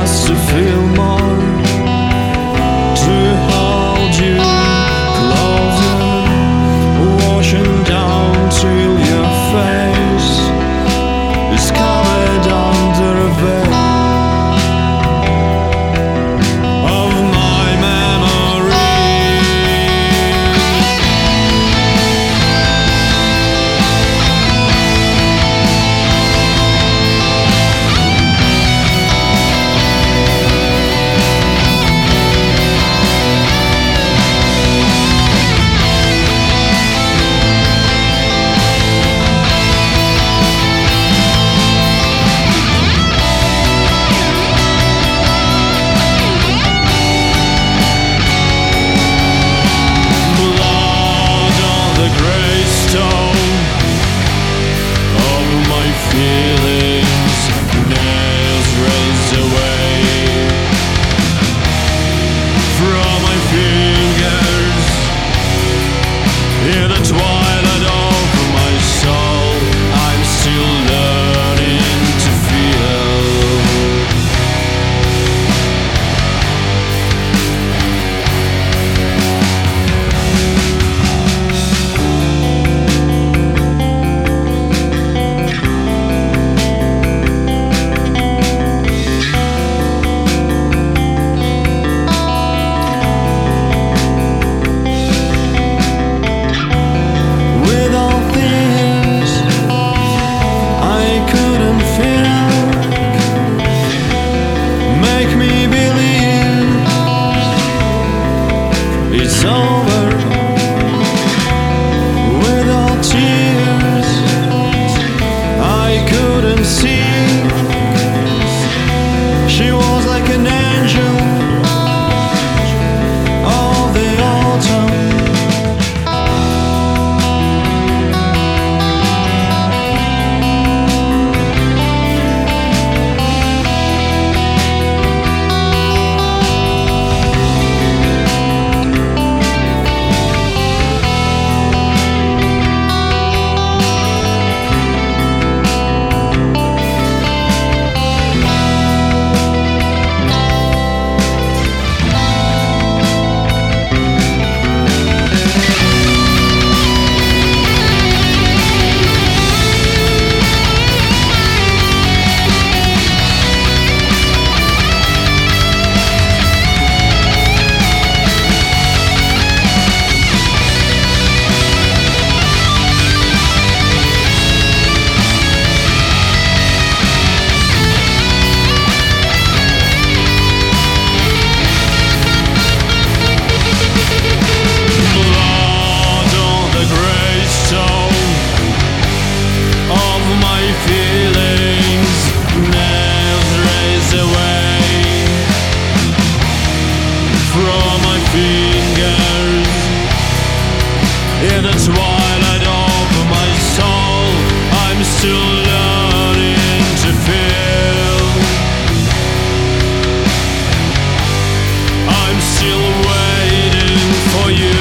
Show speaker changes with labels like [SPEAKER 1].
[SPEAKER 1] just to feel more, to hold you closer, washing down till your face is covered under a veil of my memory. Feelings, nails raised away from my fingers in the twilight of my soul. I'm still learning to feel. It's over without tears. I couldn't see. She was like an angel of the autumn. In the twilight of my soul, I'm still learning to feel. I'm still waiting for you.